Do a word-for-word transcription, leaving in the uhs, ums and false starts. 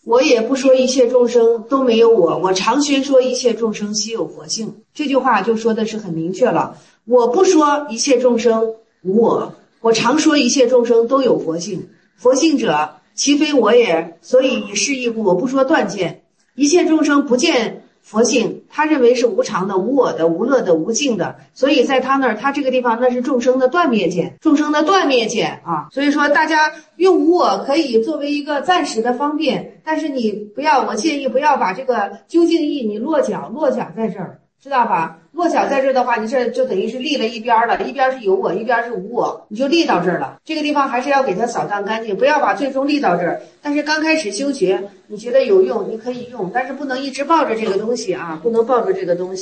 我也不说一切众生都没有我，我常宣说一切众生悉有佛性。这句话就说的是很明确了。我不说一切众生无我，我常说一切众生都有佛性。佛性者，其非我也，所以以是义故，我不说断见。一切众生不见佛性，他认为是无常的、无我的、无乐的、无尽的，所以在他那儿，他这个地方那是众生的断灭见，众生的断灭见啊。所以说，大家用无我可以作为一个暂时的方便，但是你不要，我建议不要把这个究竟义你落脚，落脚在这儿，知道吧？落脚在这儿的话，你这就等于是立了一边了，一边是有我，一边是无我，你就立到这儿了。这个地方还是要给它扫荡干净，不要把最终立到这儿。但是刚开始修学，你觉得有用，你可以用，但是不能一直抱着这个东西啊，不能抱着这个东西。